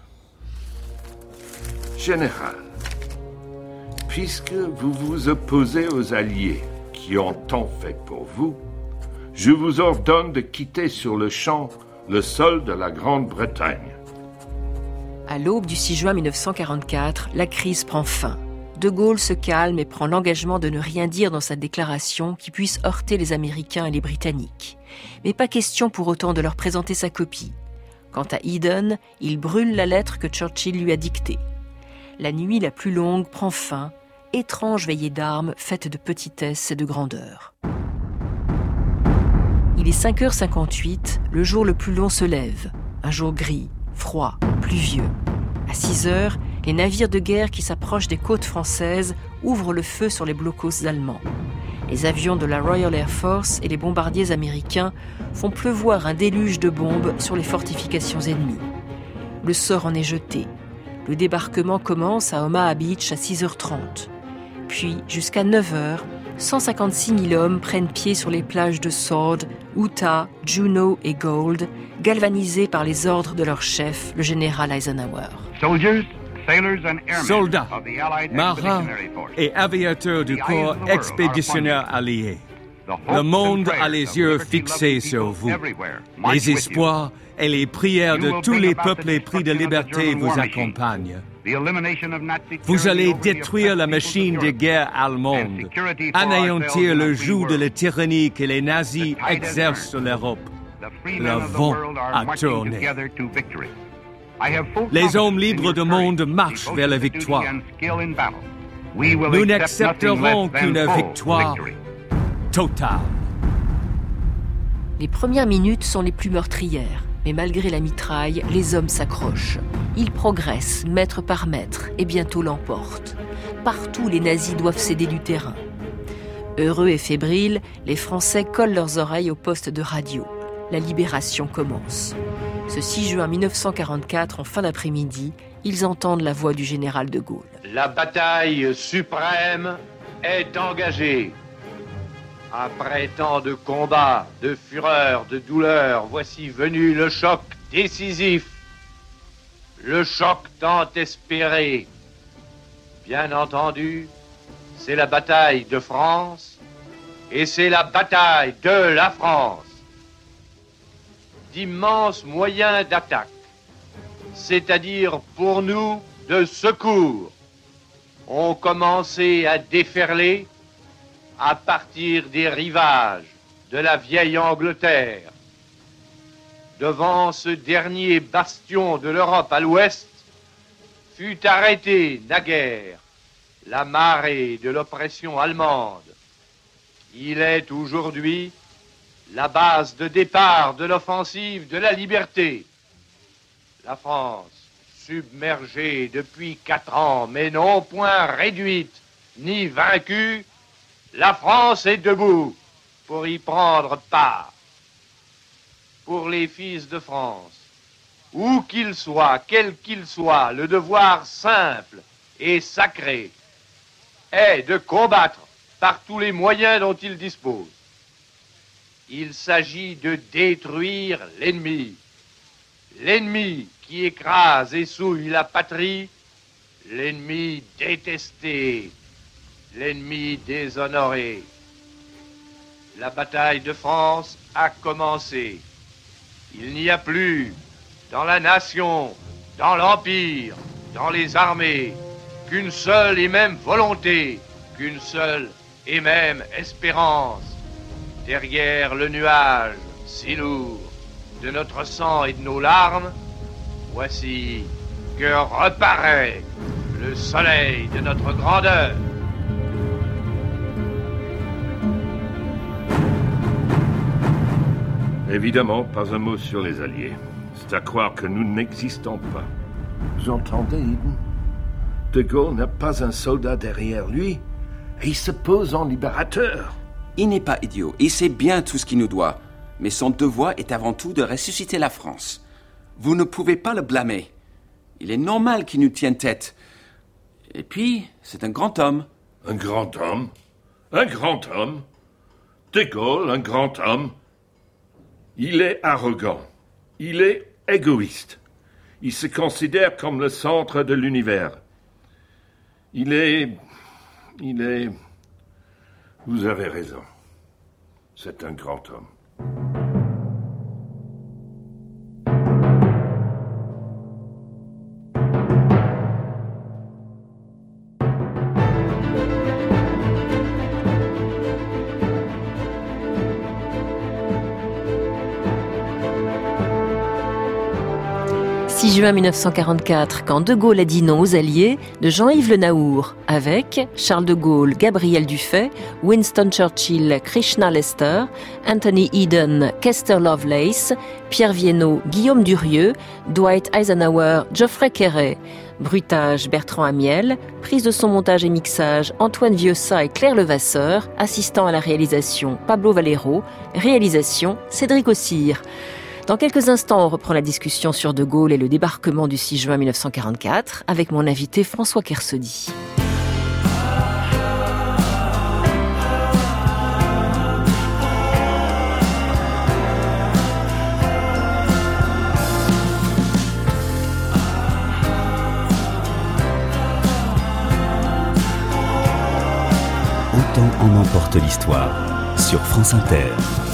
Général, puisque vous vous opposez aux Alliés qui ont tant fait pour vous, je vous ordonne de quitter sur le champ le sol de la Grande-Bretagne. À l'aube du six juin mille neuf cent quarante-quatre, la crise prend fin. De Gaulle se calme et prend l'engagement de ne rien dire dans sa déclaration qui puisse heurter les Américains et les Britanniques. Mais pas question pour autant de leur présenter sa copie. Quant à Eden, il brûle la lettre que Churchill lui a dictée. La nuit la plus longue prend fin, étrange veillée d'armes faite de petitesse et de grandeur. Il est cinq heures cinquante-huit, le jour le plus long se lève. Un jour gris, froid, pluvieux. À six heures, les navires de guerre qui s'approchent des côtes françaises ouvrent le feu sur les blocos allemands. Les avions de la Royal Air Force et les bombardiers américains font pleuvoir un déluge de bombes sur les fortifications ennemies. Le sort en est jeté. Le débarquement commence à Omaha Beach à six heures trente. Puis, jusqu'à neuf heures, cent cinquante-six mille hommes prennent pied sur les plages de Sword, Utah, Juneau et Gold, galvanisés par les ordres de leur chef, le général Eisenhower. Soldats, marins et aviateurs du corps expéditionnaire allié, le monde a les yeux fixés sur vous. Les espoirs et les prières de tous les peuples épris de liberté vous accompagnent. Vous allez détruire la machine de guerre allemande, anéantir le joug de la tyrannie que les nazis exercent sur l'Europe. Le vent a tourné. Les hommes libres du monde marchent vers la victoire. Nous n'accepterons qu'une victoire totale. Les premières minutes sont les plus meurtrières, mais malgré la mitraille, les hommes s'accrochent. Ils progressent, mètre par mètre, et bientôt l'emportent. Partout, les nazis doivent céder du terrain. Heureux et fébriles, les Français collent leurs oreilles au poste de radio. La libération commence. Ce six juin mille neuf cent quarante-quatre, en fin d'après-midi, ils entendent la voix du général de Gaulle. La bataille suprême est engagée. Après tant de combats, de fureur, de douleur, voici venu le choc décisif. Le choc tant espéré. Bien entendu, c'est la bataille de France et c'est la bataille de la France. D'immenses moyens d'attaque, c'est-à-dire pour nous de secours, ont commencé à déferler à partir des rivages de la vieille Angleterre. Devant ce dernier bastion de l'Europe à l'ouest, fut arrêtée naguère la marée de l'oppression allemande. Il est aujourd'hui la base de départ de l'offensive de la liberté. La France, submergée depuis quatre ans, mais non point réduite ni vaincue, la France est debout pour y prendre part. Pour les fils de France, où qu'ils soient, quels qu'ils soient, le devoir simple et sacré est de combattre par tous les moyens dont ils disposent. Il s'agit de détruire l'ennemi. L'ennemi qui écrase et souille la patrie, l'ennemi détesté, l'ennemi déshonoré. La bataille de France a commencé. Il n'y a plus, dans la nation, dans l'Empire, dans les armées, qu'une seule et même volonté, qu'une seule et même espérance. Derrière le nuage si lourd de notre sang et de nos larmes, voici que reparaît le soleil de notre grandeur. Évidemment, pas un mot sur les Alliés. C'est à croire que nous n'existons pas. Vous entendez, Eden? De Gaulle n'a pas un soldat derrière lui, et il se pose en libérateur. Il n'est pas idiot, il sait bien tout ce qu'il nous doit. Mais son devoir est avant tout de ressusciter la France. Vous ne pouvez pas le blâmer. Il est normal qu'il nous tienne tête. Et puis, c'est un grand homme. Un grand homme? Un grand homme? De Gaulle, un grand homme? Il est arrogant. Il est égoïste. Il se considère comme le centre de l'univers. Il est... Il est... Vous avez raison. C'est un grand homme. six juin mille neuf cent quarante-quatre, quand De Gaulle a dit non aux Alliés, de Jean-Yves Le Naour, avec Charles de Gaulle, Gabriel Dufay, Winston Churchill, Krishna Lester, Anthony Eden, Kester Lovelace, Pierre Viennot, Guillaume Durieux, Dwight Eisenhower, Geoffrey Kéré. Bruitage, Bertrand Amiel. Prise de son, montage et mixage, Antoine Vieussat et Claire Levasseur. Assistant à la réalisation, Pablo Valero. Réalisation, Cédric Ossire. Dans quelques instants, on reprend la discussion sur De Gaulle et le débarquement du six juin mille neuf cent quarante-quatre avec mon invité François Kersaudy. Autant en emporte l'histoire sur France Inter.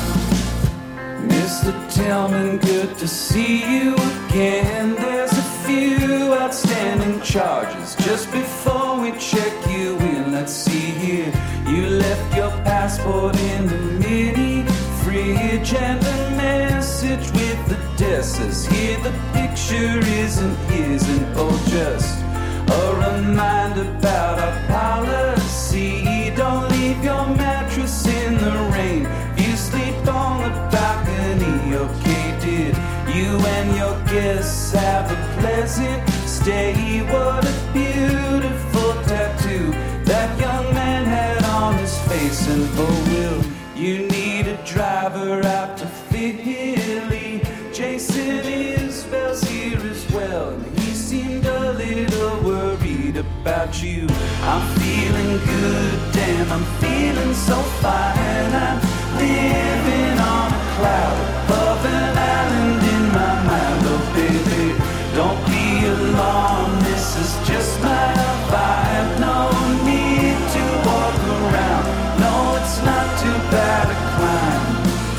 Mister Tillman, good to see you again. There's a few outstanding charges. Just before we check you in, let's see here. You left your passport in the mini fridge and a message with the desk says here the picture isn't isn't oh just a reminder about our policy. Don't leave your mattress in the rain. You sleep on the balcony, okay, did you and your guests have a pleasant stay? What a beautiful tattoo that young man had on his face. And oh, will you need a driver out to Philly? Jason Isbell's here as well, and he seemed a little worried about you. I'm feeling good, damn, I'm feeling so fine. I'm living on a cloud above an island in my mind. Oh baby, don't be alarmed, this is just my vibe. No need to walk around, no, it's not too bad a climb.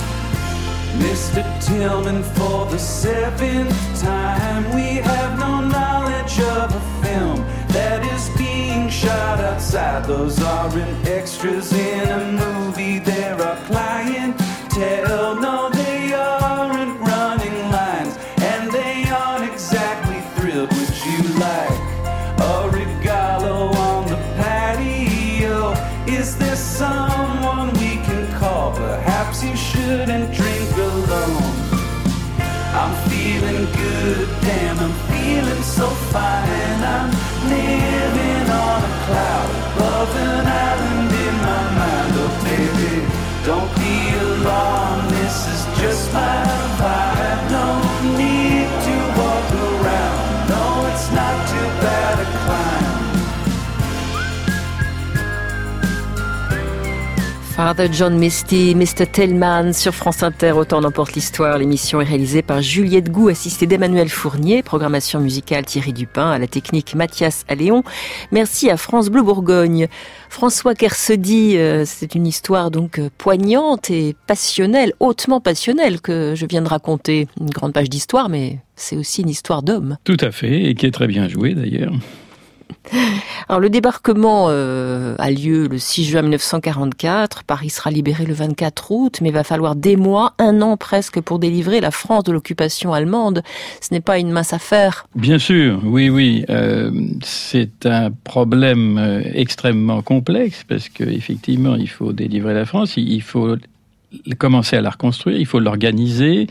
Mister Tillman, for the seventh time, we have no knowledge of a film that is being shot outside. Those aren't extras in a movie, they're our clientele. No, they aren't running lines, and they aren't exactly thrilled. Would you like a regalo on the patio? Is there someone we can call? Perhaps you shouldn't drink alone. I'm feeling good, damn, I'm feeling so fine. I'm living on a cloud above an island in my mind. Oh, Father John Misty, mister Tillman sur France Inter, Autant n'emporte l'histoire. L'émission est réalisée par Juliette Gou, assistée d'Emmanuel Fournier. Programmation musicale Thierry Dupin, à la technique Mathias Alléon. Merci à France Bleu Bourgogne. François Kersedi, euh, c'est une histoire donc euh, poignante et passionnelle, hautement passionnelle que je viens de raconter. Une grande page d'histoire, mais c'est aussi une histoire d'homme. Tout à fait, et qui est très bien jouée d'ailleurs. Alors le débarquement euh, a lieu le six juin mille neuf cent quarante-quatre, Paris sera libéré le vingt-quatre août, mais il va falloir des mois, un an presque pour délivrer la France de l'occupation allemande. Ce n'est pas une mince affaire. Bien sûr, oui, oui. Euh, c'est un problème euh, extrêmement complexe parce qu'effectivement, il faut délivrer la France, il faut commencer à la reconstruire, il faut l'organiser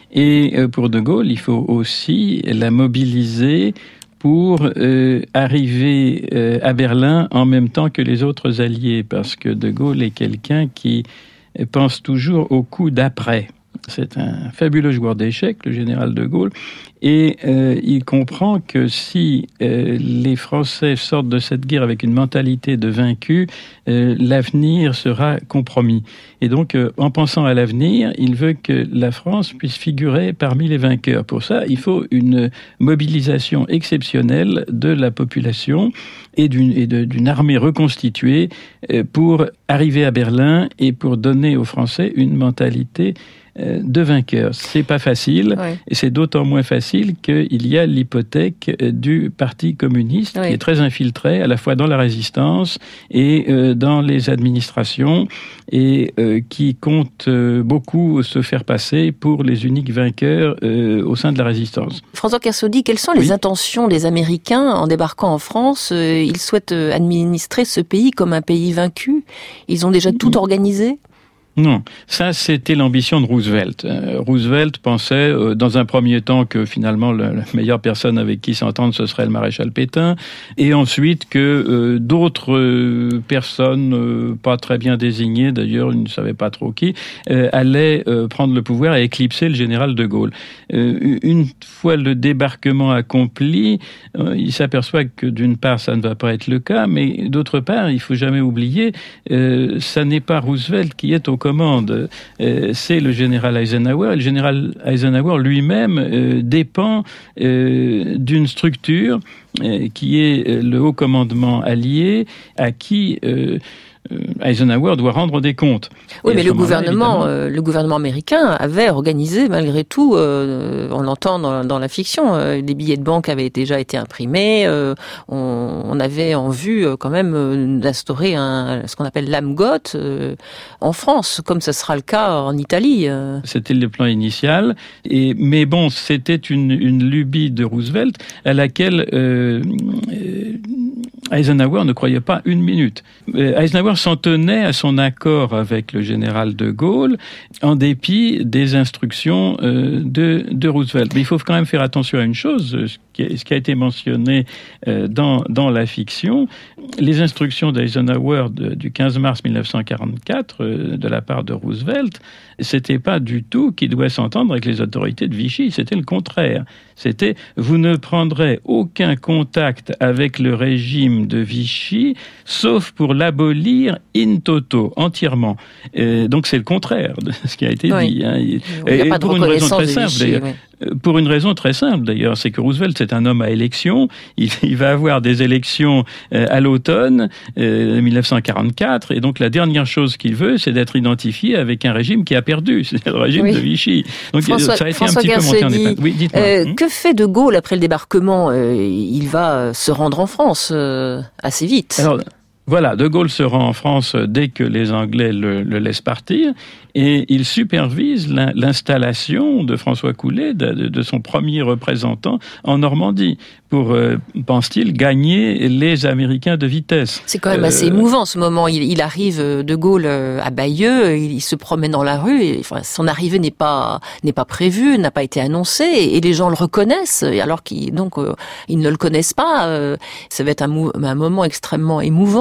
et euh, pour De Gaulle, il faut aussi la mobiliser pour euh, arriver euh, à Berlin en même temps que les autres alliés, parce que De Gaulle est quelqu'un qui pense toujours au coup d'après. C'est un fabuleux joueur d'échecs, le général De Gaulle, et euh, il comprend que si euh, les Français sortent de cette guerre avec une mentalité de vaincu, euh, l'avenir sera compromis. Et donc, euh, en pensant à l'avenir, il veut que la France puisse figurer parmi les vainqueurs. Pour ça, il faut une mobilisation exceptionnelle de la population et d'une, et de, d'une armée reconstituée euh, pour arriver à Berlin et pour donner aux Français une mentalité de vainqueur. C'est pas facile, oui. Et c'est d'autant moins facile qu'il y a l'hypothèque du Parti communiste, oui, qui est très infiltré à la fois dans la résistance et euh, dans les administrations et euh, qui compte euh, beaucoup se faire passer pour les uniques vainqueurs euh, au sein de la résistance. François Kersaudy, quelles sont les oui. intentions des Américains en débarquant en France? Ils souhaitent administrer ce pays comme un pays vaincu? Ils ont déjà mmh. tout organisé? Non, ça c'était l'ambition de Roosevelt. Euh, Roosevelt pensait euh, dans un premier temps que finalement la, la meilleure personne avec qui s'entendre ce serait le maréchal Pétain, et ensuite que euh, d'autres euh, personnes euh, pas très bien désignées, d'ailleurs il ne savait pas trop qui, euh, allaient euh, prendre le pouvoir et éclipser le général de Gaulle. Euh, une fois le débarquement accompli, euh, il s'aperçoit que d'une part ça ne va pas être le cas, mais d'autre part il faut jamais oublier, euh, ça n'est pas Roosevelt qui est au commande, euh, c'est le général Eisenhower. Le général Eisenhower lui-même euh, dépend euh, d'une structure euh, qui est le haut commandement allié, à qui euh, Eisenhower doit rendre des comptes. Oui, et mais le gouvernement, euh, le gouvernement américain avait organisé, malgré tout, euh, on l'entend dans, dans la fiction, euh, des billets de banque avaient déjà été imprimés, euh, on, on avait en vue euh, quand même euh, d'instaurer un, ce qu'on appelle l'Amgot euh, en France, comme ce sera le cas en Italie. Euh. C'était le plan initial, et, mais bon, c'était une, une lubie de Roosevelt à laquelle euh, euh, Eisenhower ne croyait pas une minute. Euh, Eisenhower s'en tenait à son accord avec le général de Gaulle en dépit des instructions euh, de, de Roosevelt. Mais il faut quand même faire attention à une chose, ce qui, ce qui a été mentionné euh, dans, dans la fiction. Les instructions d'Eisenhower de, du quinze mars mille neuf cent quarante-quatre euh, de la part de Roosevelt, c'était pas du tout qu'il doit s'entendre avec les autorités de Vichy, c'était le contraire. C'était « vous ne prendrez aucun contact avec le régime de Vichy, sauf pour l'abolir in toto, entièrement ». Donc c'est le contraire de ce qui a été oui. dit. Hein. Il n'y a et pas de pour une raison très simple, Vichy, d'ailleurs. Oui. Pour une raison très simple, d'ailleurs, c'est que Roosevelt, c'est un homme à élections. Il, il va avoir des élections euh, à l'automne euh, mille neuf cent quarante-quatre, et donc la dernière chose qu'il veut, c'est d'être identifié avec un régime qui a perdu, c'est le régime oui. de Vichy. Donc François, ça a été François un petit Kersaudy, peu monté en épingle. Oui, dites-moi. Euh, hum? Que fait De Gaulle après le débarquement? euh, Il va se rendre en France euh, assez vite. Alors, voilà, De Gaulle se rend en France dès que les Anglais le, le laissent partir, et il supervise l'installation de François Coulet, de, de son premier représentant en Normandie, pour, euh, pense-t-il, gagner les Américains de vitesse. C'est quand même assez euh... émouvant ce moment. Il, il arrive, De Gaulle, à Bayeux, il, il se promène dans la rue, et, enfin, son arrivée n'est pas, n'est pas prévue, n'a pas été annoncée, et, et les gens le reconnaissent, alors qu'ils donc, euh, ils ne le connaissent pas. Euh, ça va être un, mou- un moment extrêmement émouvant.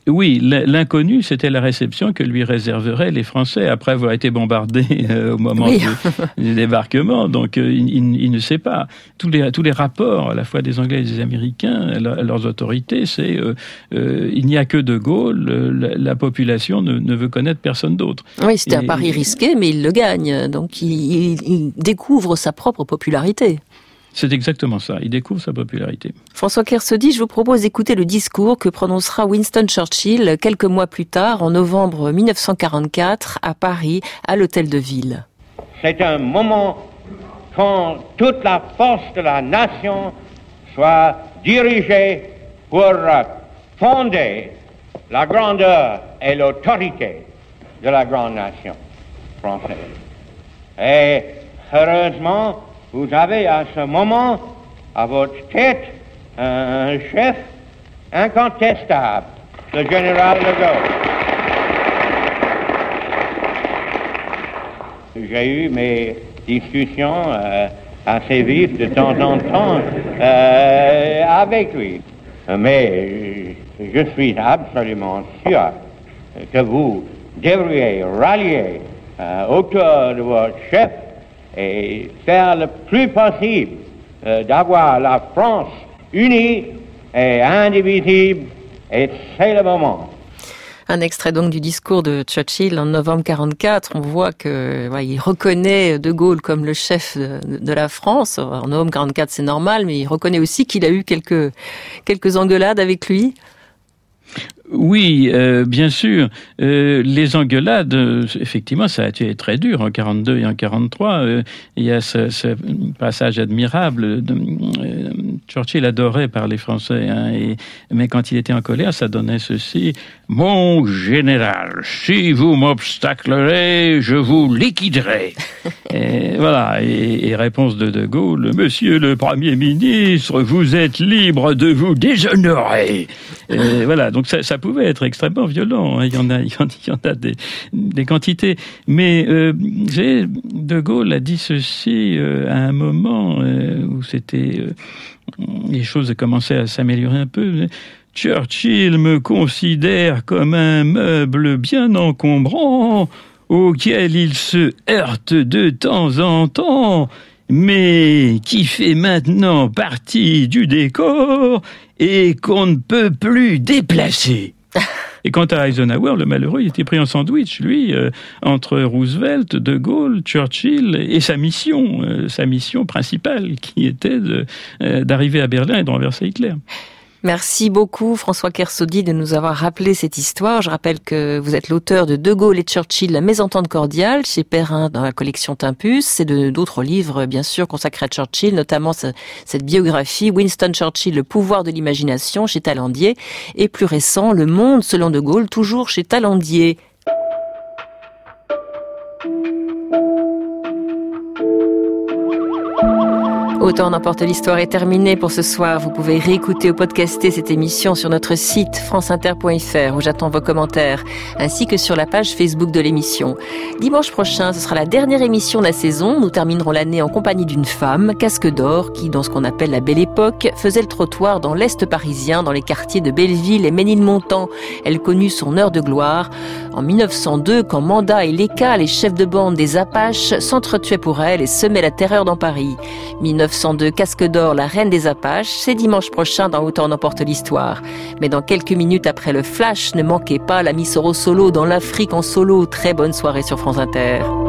Oui, l'inconnu, c'était la réception que lui réserveraient les Français après avoir été bombardés euh, au moment oui. du, du débarquement. Donc, euh, il, il, il ne sait pas. Tous les, tous les rapports, à la fois des Anglais et des Américains, à, à leurs autorités, c'est euh, euh, il n'y a que De Gaulle, la, la population ne, ne veut connaître personne d'autre. Oui, c'était et, un pari risqué, mais il le gagne. Donc, il, il, il découvre sa propre popularité. C'est exactement ça, il découvre sa popularité. François Kersaudy, je vous propose d'écouter le discours que prononcera Winston Churchill quelques mois plus tard, en novembre mille neuf cent quarante-quatre, à Paris, à l'Hôtel de Ville. C'est un moment quand toute la force de la nation soit dirigée pour fonder la grandeur et l'autorité de la grande nation française. Et heureusement, vous avez à ce moment à votre tête un chef incontestable, le général de Gaulle. J'ai eu mes discussions euh, assez vives de temps en temps euh, avec lui. Mais je suis absolument sûr que vous devriez rallier euh, autour de votre chef et faire le plus possible euh, d'avoir la France unie et indivisible, et c'est le moment. Un extrait donc du discours de Churchill en novembre quarante-quatre. On voit que ouais, il reconnaît De Gaulle comme le chef de, de la France. En novembre quarante-quatre, c'est normal, mais il reconnaît aussi qu'il a eu quelques quelques engueulades avec lui. Oui, euh, bien sûr. Euh, les engueulades, euh, effectivement, ça a été très dur en quarante-deux et en quarante-trois. Euh, il y a ce, ce passage admirable. De, euh, Churchill adorait parler français, hein, et, mais quand il était en colère, ça donnait ceci. « Mon général, si vous m'obstaclerez, je vous liquiderai. » Et voilà, et, et réponse de De Gaulle. « Monsieur le Premier ministre, vous êtes libre de vous déshonorer. » Et voilà, donc ça, ça pouvait être extrêmement violent. Hein. Il y en a, il y en, il y en a des, des quantités. Mais euh, De Gaulle a dit ceci euh, à un moment euh, où c'était euh, les choses commençaient à s'améliorer un peu. Churchill me considère comme un meuble bien encombrant auquel il se heurte de temps en temps, mais qui fait maintenant partie du décor et qu'on ne peut plus déplacer. Et quant à Eisenhower, le malheureux, il était pris en sandwich, lui, euh, entre Roosevelt, De Gaulle, Churchill et sa mission, euh, sa mission principale, qui était de, euh, d'arriver à Berlin et de renverser Hitler. Merci beaucoup François Kersaudy de nous avoir rappelé cette histoire. Je rappelle que vous êtes l'auteur de De Gaulle et Churchill, la mésentente cordiale, chez Perrin dans la collection Tempus, et de d'autres livres bien sûr consacrés à Churchill, notamment cette biographie Winston Churchill, le pouvoir de l'imagination chez Talandier, et plus récent Le Monde selon De Gaulle, toujours chez Talandier. Autant n'emporte l'histoire est terminée pour ce soir. Vous pouvez réécouter ou podcaster cette émission sur notre site franceinter point f r où j'attends vos commentaires, ainsi que sur la page Facebook de l'émission. Dimanche prochain, ce sera la dernière émission de la saison. Nous terminerons l'année en compagnie d'une femme, Casque d'Or, qui, dans ce qu'on appelle la Belle Époque, faisait le trottoir dans l'Est parisien, dans les quartiers de Belleville et Ménilmontant. Elle connut son heure de gloire en mille neuf cent deux, quand Manda et Léka, les chefs de bande des Apaches, s'entretuaient pour elle et semaient la terreur dans Paris. mille neuf cent deux, Casque d'Or, la reine des Apaches, c'est dimanche prochain dans Autant n'emporte l'histoire. Mais dans quelques minutes après le flash, ne manquez pas la Miss Solo dans l'Afrique en solo. Très bonne soirée sur France Inter.